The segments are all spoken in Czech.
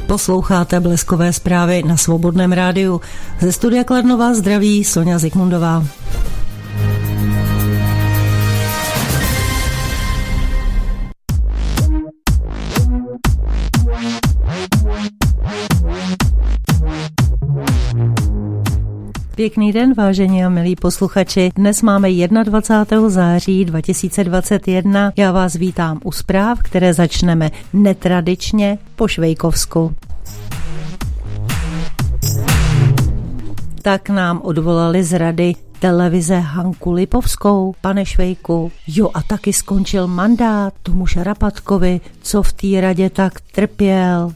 Posloucháte Bleskové zprávy na Svobodném rádiu. Ze studia Kladno vás zdraví Sonja Zikmundová. Pěkný den, vážení a milí posluchači. Dnes máme 21. září 2021. Já vás vítám u zpráv, které začneme netradičně po švejkovsku. Tak nám odvolali z rady televize Hanku Lipovskou. Pane Švejku, jo, a taky skončil mandát tomu Šarapatkovi, co v té radě tak trpěl.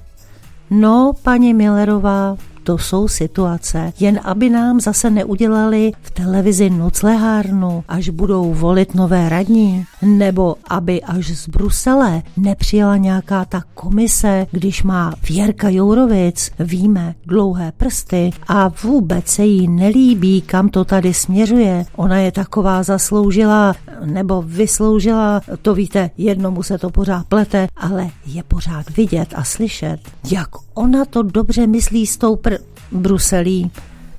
No, paní Millerová, to jsou situace, jen aby nám zase neudělali v televizi noclehárnu, až budou volit nové radní, nebo aby až z Brusele nepřijela nějaká ta komise, když má Věrka Jourovic, víme, dlouhé prsty a vůbec se jí nelíbí, kam to tady směřuje. Ona je taková zasloužilá, nebo vysloužila, to víte, jednomu se to pořád plete, ale je pořád vidět a slyšet, jak ona to dobře myslí s tou Bruselí.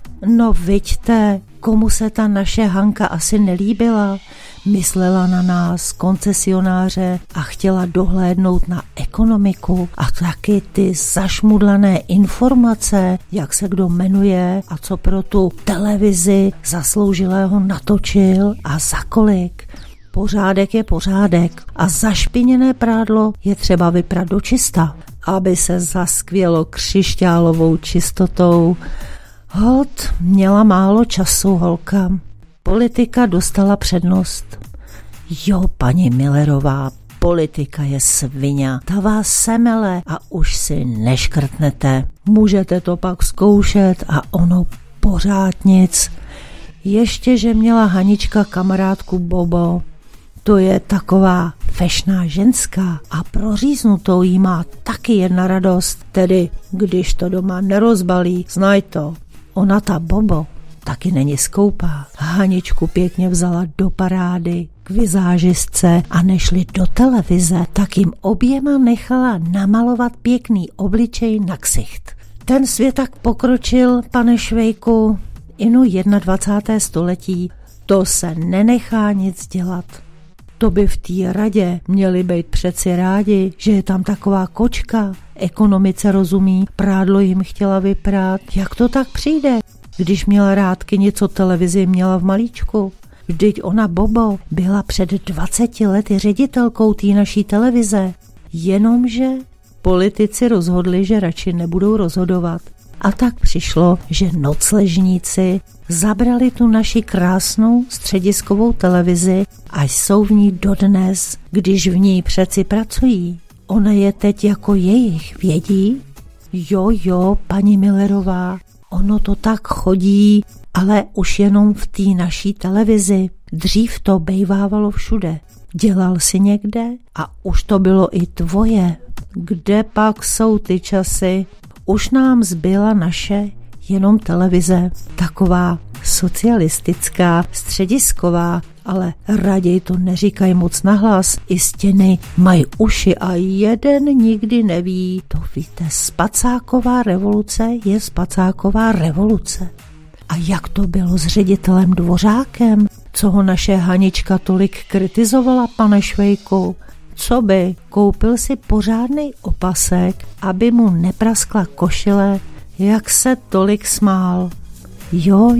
No viďte, komu se ta naše Hanka asi nelíbila. Myslela na nás, koncesionáře, a chtěla dohlédnout na ekonomiku a taky ty zašmudlané informace, jak se kdo jmenuje a co pro tu televizi zasloužilého natočil a za kolik. Pořádek je pořádek a zašpiněné prádlo je třeba vyprat do čista, aby se zaskvělo křišťálovou čistotou. Holt měla málo času, holka. Politika dostala přednost. Jo, paní Millerová, politika je svině. Ta vás semele a už si neškrtnete. Můžete to pak zkoušet a ono pořád nic. Ještě, že měla Hanička kamarádku Bobo. To je taková fešná ženská a proříznutou jí má taky jedna radost, tedy když to doma nerozbalí, znaj to. Ona ta Bobo taky není skoupá. Haničku pěkně vzala do parády k vizážistce a nešli do televize, tak jim oběma nechala namalovat pěkný obličej na ksicht. Ten svět tak pokročil, pane Švejku, inu 21. století, to se nenechá nic dělat. To by v té radě měli být přeci rádi, že je tam taková kočka, ekonomice rozumí, prádlo jim chtěla vyprát. Jak to tak přijde, když měla rádky něco televizi měla v malíčku? Vždyť ona Bobo byla před 20 lety ředitelkou té naší televize. Jenomže politici rozhodli, že radši nebudou rozhodovat. A tak přišlo, že nocležníci zabrali tu naši krásnou střediskovou televizi a jsou v ní dodnes, když v ní přeci pracují. Ona je teď jako jejich, vědí? Jo, paní Millerová, ono to tak chodí, ale už jenom v té naší televizi. Dřív to bejvávalo všude. Dělal si někde a už to bylo i tvoje. Kde pak jsou ty časy? Už nám zbyla naše jenom televize, taková socialistická, středisková, ale raději to neříkají moc nahlas. I stěny mají uši a jeden nikdy neví. To víte, spacáková revoluce je spacáková revoluce. A jak to bylo s ředitelem Dvořákem, co ho naše Hanička tolik kritizovala, pane Švejku? Co by? Koupil si pořádnej opasek, aby mu nepraskla košile, jak se tolik smál. Jo.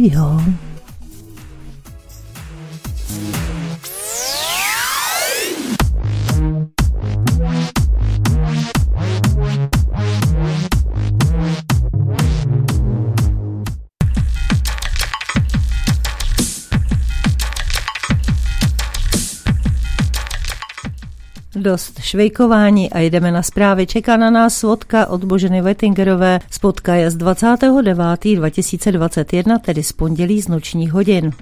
Dost švejkování a jdeme na zprávy. Čeká na nás svodka od Boženy Wettingerové. Spotka je z 29. 2021, tedy z pondělí z nočních hodin.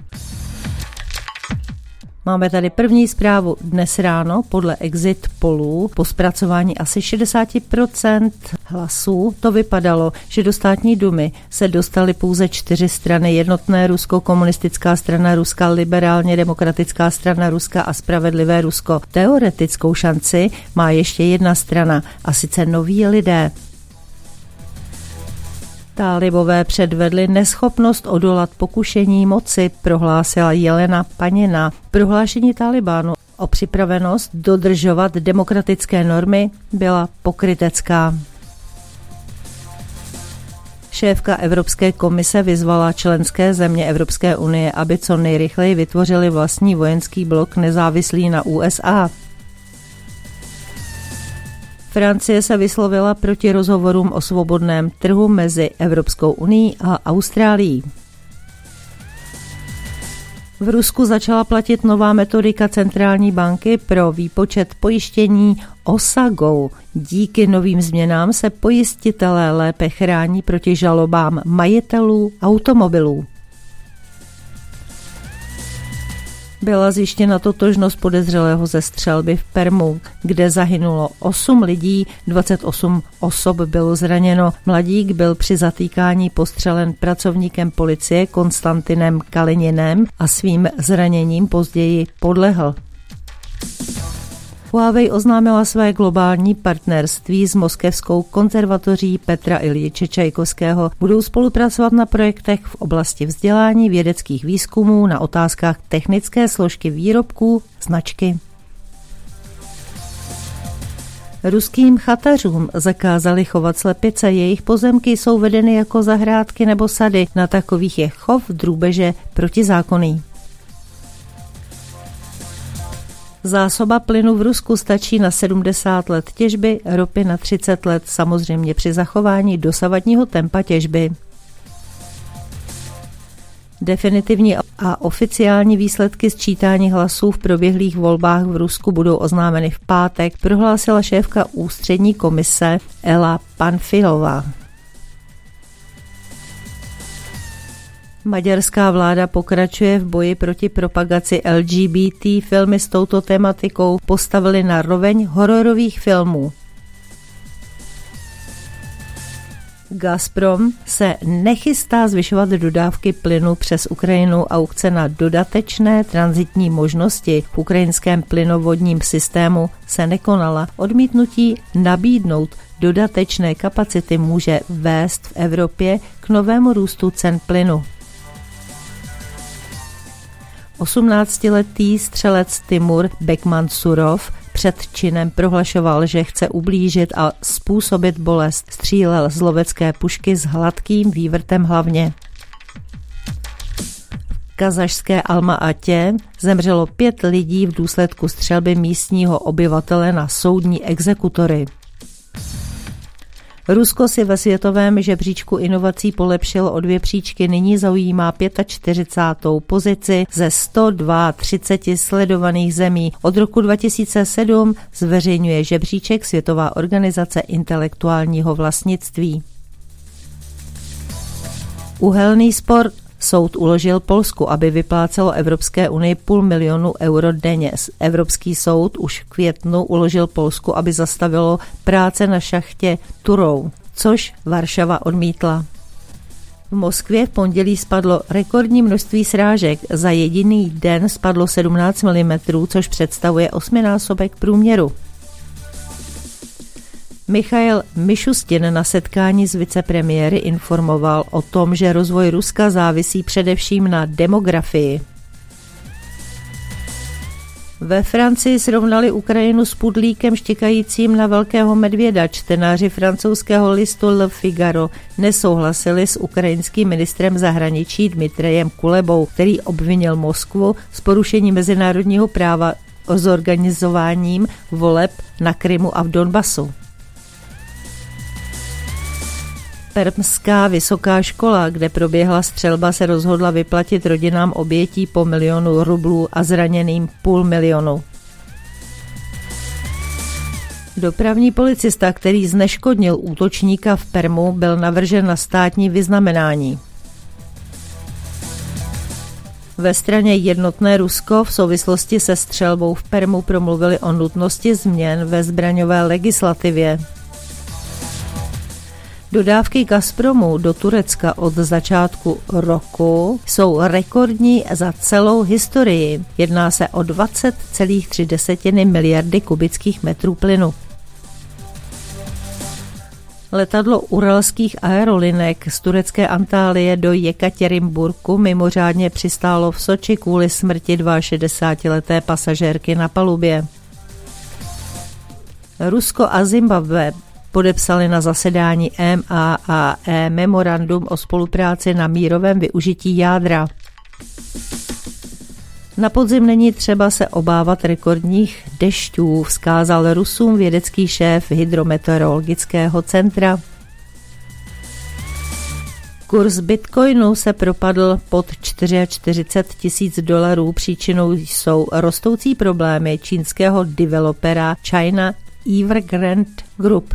Máme tady první zprávu dnes ráno podle Exit Pollu. Po zpracování asi 60% hlasů to vypadalo, že do státní dumy se dostaly pouze 4 strany: Jednotné Rusko, Komunistická strana Ruska, Liberálně demokratická strana Ruska a Spravedlivé Rusko. Teoretickou šanci má ještě jedna strana, a sice Noví lidé. Tálibové předvedli neschopnost odolat pokušení moci, prohlásila Jelena Panina. Prohlášení Talibánu o připravenost dodržovat demokratické normy byla pokrytecká. Šéfka Evropské komise vyzvala členské země Evropské unie, aby co nejrychleji vytvořili vlastní vojenský blok nezávislý na USA. Francie se vyslovila proti rozhovorům o svobodném trhu mezi Evropskou unií a Austrálií. V Rusku začala platit nová metodika centrální banky pro výpočet pojištění OSAGO. Díky novým změnám se pojistitelé lépe chrání proti žalobám majitelů automobilů. Byla zjištěna totožnost podezřelého ze střelby v Permu, kde zahynulo 8 lidí, 28 osob bylo zraněno. Mladík byl při zatýkání postřelen pracovníkem policie Konstantinem Kalininem a svým zraněním později podlehl. Huawei oznámila své globální partnerství s moskevskou konzervatoří Petra Iljiče Čajkovského. Budou spolupracovat na projektech v oblasti vzdělání, vědeckých výzkumů, na otázkách technické složky výrobků, značky. Ruským chatařům zakázali chovat slepice, jejich pozemky jsou vedeny jako zahrádky nebo sady, na takových je chov drůbeže protizákonný. Zásoba plynu v Rusku stačí na 70 let těžby, ropy na 30 let, samozřejmě při zachování dosavadního tempa těžby. Definitivní a oficiální výsledky sčítání hlasů v proběhlých volbách v Rusku budou oznámeny v pátek, prohlásila šéfka ústřední komise Ela Panfilová. Maďarská vláda pokračuje v boji proti propagaci LGBT. Filmy s touto tematikou postavili na roveň hororových filmů. Gazprom se nechystá zvyšovat dodávky plynu přes Ukrajinu. Aukce na dodatečné tranzitní možnosti v ukrajinském plynovodním systému se nekonala. Odmítnutí nabídnout dodatečné kapacity může vést v Evropě k novému růstu cen plynu. 18-letý střelec Timur Bekmansurov před činem prohlašoval, že chce ublížit a způsobit bolest. Střílel z lovecké pušky s hladkým vývrtem hlavně. V kazašské Alma-Atě zemřelo 5 lidí v důsledku střelby místního obyvatele na soudní exekutory. Rusko si ve světovém žebříčku inovací polepšilo o 2 příčky, nyní zaujímá 45. pozici ze 132 sledovaných zemí. Od roku 2007 zveřejňuje žebříček Světová organizace intelektuálního vlastnictví. Uhelný spor. Soud uložil Polsku, aby vyplácelo Evropské unii 500 000 euro denně. Evropský soud už v květnu uložil Polsku, aby zastavilo práce na šachtě Turów, což Varšava odmítla. V Moskvě v pondělí spadlo rekordní množství srážek. Za jediný den spadlo 17 mm, což představuje 8násobek průměru. Michail Mišustin na setkání s vicepremiéry informoval o tom, že rozvoj Ruska závisí především na demografii. Ve Francii srovnali Ukrajinu s pudlíkem štěkajícím na velkého medvěda. Čtenáři francouzského listu Le Figaro nesouhlasili s ukrajinským ministrem zahraničí Dmitrijem Kulebou, který obvinil Moskvu z porušení mezinárodního práva o zorganizováním voleb na Krymu a v Donbasu. Permská vysoká škola, kde proběhla střelba, se rozhodla vyplatit rodinám obětí po 1 000 000 rublů a zraněným 500 000. Dopravní policista, který zneškodnil útočníka v Permu, byl navržen na státní vyznamenání. Ve straně Jednotné Rusko v souvislosti se střelbou v Permu promluvili o nutnosti změn ve zbraňové legislativě. Dodávky Gazpromu do Turecka od začátku roku jsou rekordní za celou historii. Jedná se o 20,3 miliardy kubických metrů plynu. Letadlo uralských aerolinek z turecké Antálie do Jekatěrinburgu mimořádně přistálo v Soči kvůli smrti 62leté pasažérky na palubě. Rusko a Zimbabwe podepsali na zasedání MAAE memorandum o spolupráci na mírovém využití jádra. Na podzim není třeba se obávat rekordních dešťů, vzkázal Rusům vědecký šéf hydrometeorologického centra. Kurz bitcoinu se propadl pod $44,000. Příčinou jsou rostoucí problémy čínského developera China Evergrande Group.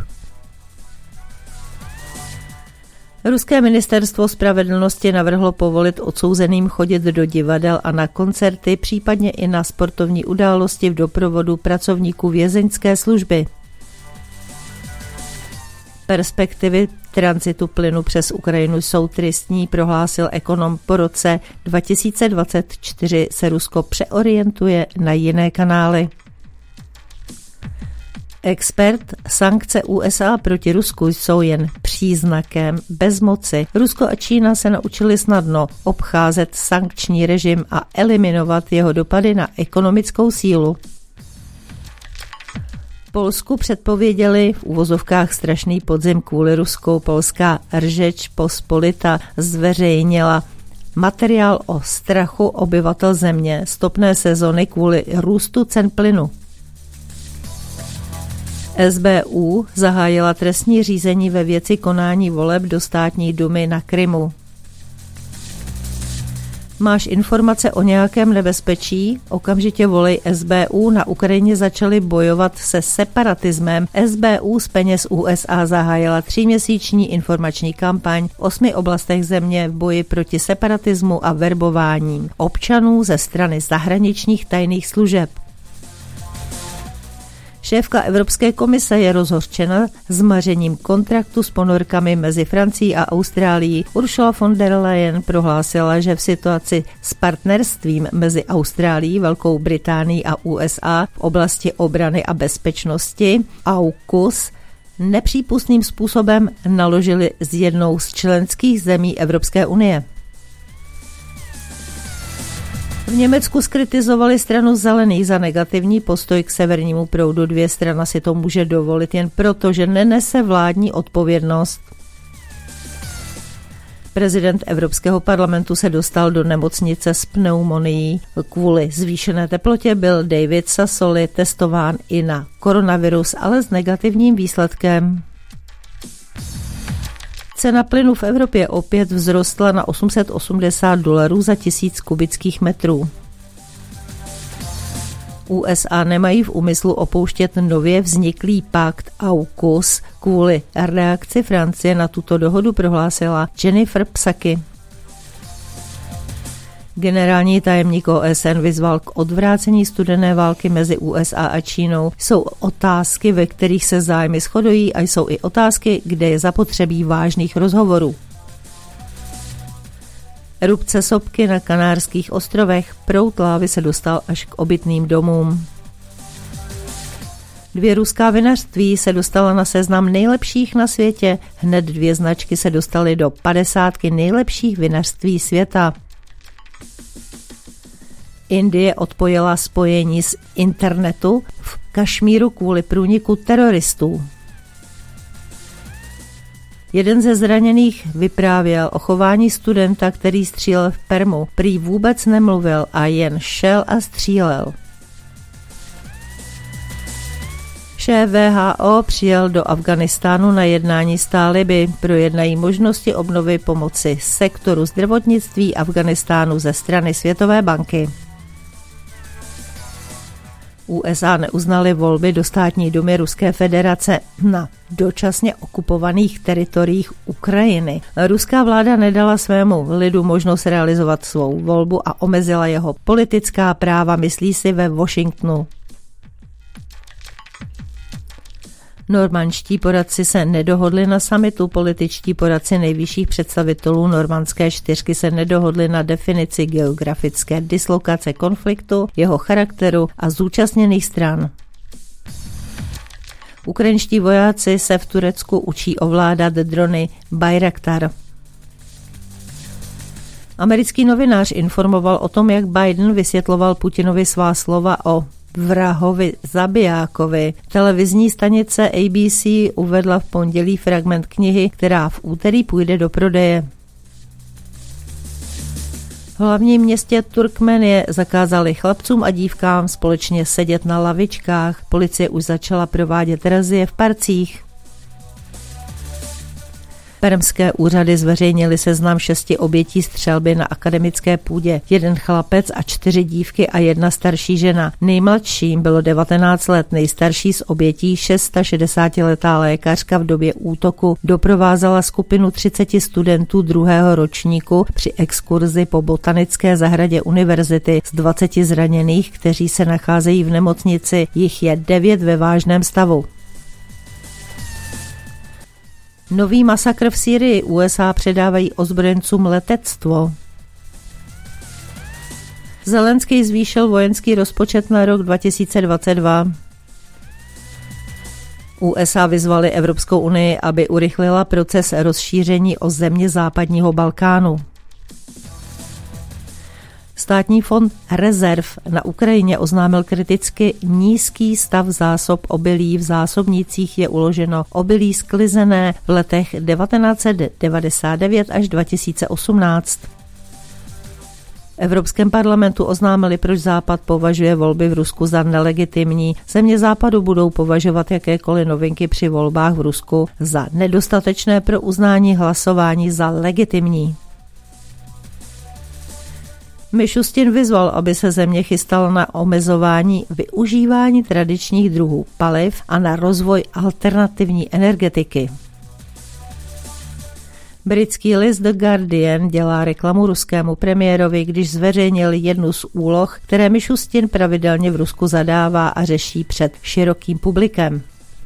Ruské ministerstvo spravedlnosti navrhlo povolit odsouzeným chodit do divadel a na koncerty, případně i na sportovní události v doprovodu pracovníků vězeňské služby. Perspektivy tranzitu plynu přes Ukrajinu jsou tristní, prohlásil ekonom. Po roce 2024 se Rusko přeorientuje na jiné kanály. Expert: sankce USA proti Rusku jsou jen příznakem bezmoci. Rusko a Čína se naučili snadno obcházet sankční režim a eliminovat jeho dopady na ekonomickou sílu. Polsku předpověděli v uvozovkách strašný podzim kvůli Rusku. Polská Řeč Pospolita zveřejnila materiál o strachu obyvatel země z topné sezony kvůli růstu cen plynu. SBU zahájila trestní řízení ve věci konání voleb do státní dumy na Krymu. Máš informace o nějakém nebezpečí? Okamžitě volej SBU. Na Ukrajině začali bojovat se separatismem. SBU z peněz USA zahájila 3měsíční informační kampaň v 8 oblastech země v boji proti separatismu a verbování občanů ze strany zahraničních tajných služeb. Šéfka Evropské komise je rozhořčena zmařením kontraktu s ponorkami mezi Francií a Austrálií. Ursula von der Leyen prohlásila, že v situaci s partnerstvím mezi Austrálií, Velkou Británií a USA v oblasti obrany a bezpečnosti AUKUS nepřípustným způsobem naložili s jednou z členských zemí Evropské unie. V Německu zkritizovali stranu zelených za negativní postoj k severnímu proudu. Dvě strana si to může dovolit jen proto, že nenese vládní odpovědnost. Prezident Evropského parlamentu se dostal do nemocnice s pneumonií. Kvůli zvýšené teplotě byl David Sassoli testován i na koronavirus, ale s negativním výsledkem. Cena plynu v Evropě opět vzrostla na $880 za 1000 kubických metrů. USA nemají v úmyslu opouštět nově vzniklý pakt AUKUS kvůli reakci Francie na tuto dohodu, prohlásila Jennifer Psaki. Generální tajemník OSN vyzval k odvrácení studené války mezi USA a Čínou. Jsou otázky, ve kterých se zájmy shodují, a jsou i otázky, kde je zapotřebí vážných rozhovorů. Erupce sopky na Kanárských ostrovech. Proud lávy se dostal až k obytným domům. 2 ruská vinařství se dostala na seznam nejlepších na světě. Hned 2 značky se dostaly do 50 nejlepších vinařství světa. Indie odpojila spojení z internetu v Kašmíru kvůli průniku teroristů. Jeden ze zraněných vyprávěl o chování studenta, který střílel v Permu. Prý vůbec nemluvil a jen šel a střílel. Šéf WHO přijel do Afghánistánu na jednání s táliby. Projednají možnosti obnovy pomoci sektoru zdravotnictví Afghánistánu ze strany Světové banky. USA neuznaly volby do státní dumy Ruské federace na dočasně okupovaných teritoriích Ukrajiny. Ruská vláda nedala svému lidu možnost realizovat svou volbu a omezila jeho politická práva, myslí si ve Washingtonu. Normandští poradci se nedohodli na summitu. Političtí poradci nejvyšších představitelů normandské 4 se nedohodli na definici geografické dislokace konfliktu, jeho charakteru a zúčastněných stran. Ukrajinští vojáci se v Turecku učí ovládat drony Bayraktar. Americký novinář informoval o tom, jak Biden vysvětloval Putinovi svá slova o vrahovi zabijákovi. Televizní stanice ABC uvedla v pondělí fragment knihy, která v úterý půjde do prodeje. V hlavním městě Turkmenie zakázali chlapcům a dívkám společně sedět na lavičkách. Policie už začala provádět razie v parcích. Permské úřady zveřejnili seznam 6 obětí střelby na akademické půdě. 1 chlapec a 4 dívky a 1 starší žena. Nejmladším bylo 19 let, nejstarší z obětí 660letá lékařka v době útoku doprovázela skupinu 30 studentů 2. ročníku při exkurzi po botanické zahradě univerzity. Z 20 zraněných, kteří se nacházejí v nemocnici, jich je 9 ve vážném stavu. Nový masakr v Sýrii. USA předávají ozbrojencům letectvo. Zelenský zvýšil vojenský rozpočet na rok 2022. USA vyzvali Evropskou unii, aby urychlila proces rozšíření o země západního Balkánu. Státní fond rezerv na Ukrajině oznámil kriticky nízký stav zásob obilí. V zásobnících je uloženo obilí sklizené v letech 1999 až 2018. V Evropském parlamentu oznámili, proč Západ považuje volby v Rusku za nelegitimní. Země Západu budou považovat jakékoliv novinky při volbách v Rusku za nedostatečné pro uznání hlasování za legitimní. Mišustin vyzval, aby se země chystala na omezování využívání tradičních druhů paliv a na rozvoj alternativní energetiky. Britský list The Guardian dělá reklamu ruskému premiérovi, když zveřejnil jednu z úloh, které Mišustin pravidelně v Rusku zadává a řeší před širokým publikem.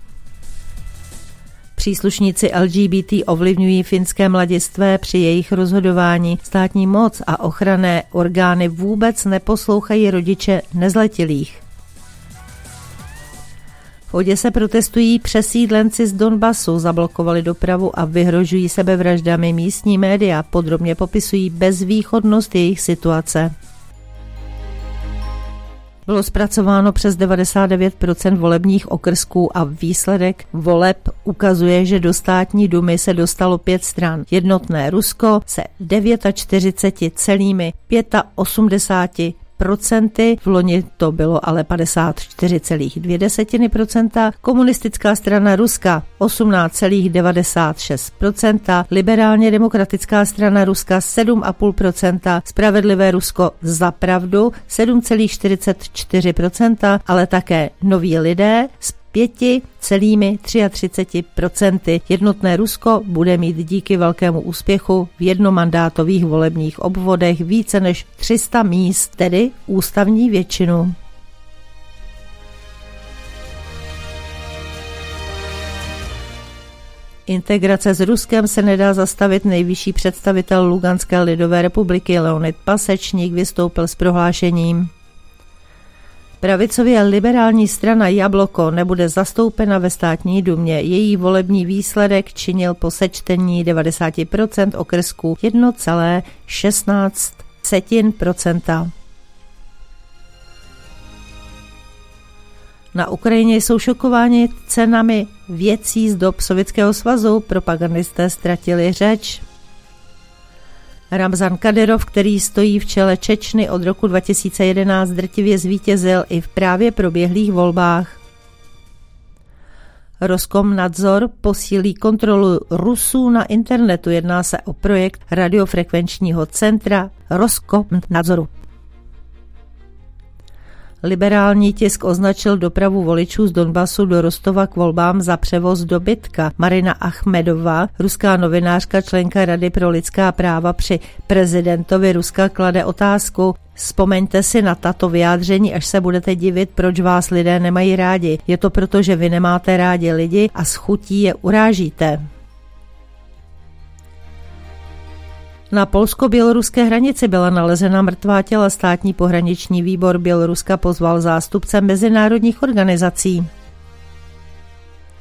Příslušníci LGBT ovlivňují finské mladistvé při jejich rozhodování. Státní moc a ochranné orgány vůbec neposlouchají rodiče nezletilých. V Oděse protestují přesídlenci z Donbasu, zablokovali dopravu a vyhrožují sebevraždami. Místní média podrobně popisují bezvýchodnost jejich situace. Bylo zpracováno přes 99% volebních okrsků a výsledek voleb ukazuje, že do státní dumy se dostalo 5 stran. Jednotné Rusko se 49,85%, v loni to bylo ale 54,2%, komunistická strana Ruska 18,96%, liberálně demokratická strana Ruska 7,5%, spravedlivé Rusko za pravdu 7,44%, ale také Noví lidé s 5,33%. Jednotné Rusko bude mít díky velkému úspěchu v jednomandátových volebních obvodech více než 300 míst, tedy ústavní většinu. Integrace s Ruskem se nedá zastavit. Nejvyšší představitel Luganské lidové republiky Leonid Pasečník vystoupil s prohlášením: pravicově liberální strana Jabloko nebude zastoupena ve státní dumě. Její volební výsledek činil po sečtení 90% okrsků 1,16%. Na Ukrajině jsou šokováni cenami věcí z dob Sovětského svazu, propagandisté ztratili řeč. Ramzan Kadyrov, který stojí v čele Čečny od roku 2011, drtivě zvítězil i v právě proběhlých volbách. Roskomnadzor posílí kontrolu Rusů na internetu. Jedná se o projekt radiofrekvenčního centra Roskomnadzoru. Liberální tisk označil dopravu voličů z Donbasu do Rostova k volbám za převoz dobytka. Marina Achmedová, ruská novinářka, členka Rady pro lidská práva při prezidentovi Ruska, klade otázku: vzpomeňte si na tato vyjádření, až se budete divit, proč vás lidé nemají rádi. Je to proto, že vy nemáte rádi lidi a s chutí je urážíte. Na polsko-běloruské hranici byla nalezena mrtvá těla. Státní pohraniční výbor Běloruska pozval zástupce mezinárodních organizací.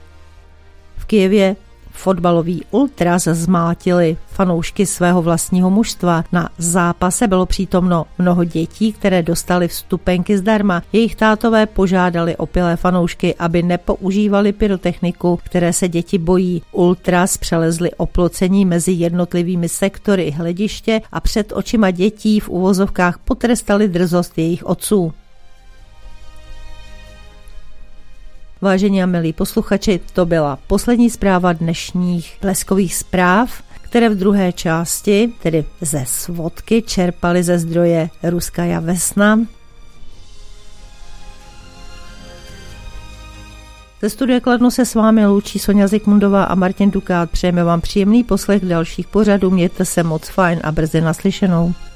Kyjevě fotbaloví ultras zmátili fanoušky svého vlastního mužstva. Na zápase bylo přítomno mnoho dětí, které dostali vstupenky zdarma. Jejich tátové požádali opilé fanoušky, aby nepoužívali pyrotechniku, které se děti bojí. Ultras přelezli oplocení mezi jednotlivými sektory hlediště a před očima dětí v uvozovkách potrestali drzost jejich otců. Vážení a milí posluchači, to byla poslední zpráva dnešních Bleskových zpráv, které v druhé části, tedy ze svodky, čerpali ze zdroje Ruskaja Vesna. Ze studia Kladno se s vámi loučí Sonja Zikmundová a Martin Dukát. Přejeme vám příjemný poslech dalších pořadů, mějte se moc fajn a brzy naslyšenou.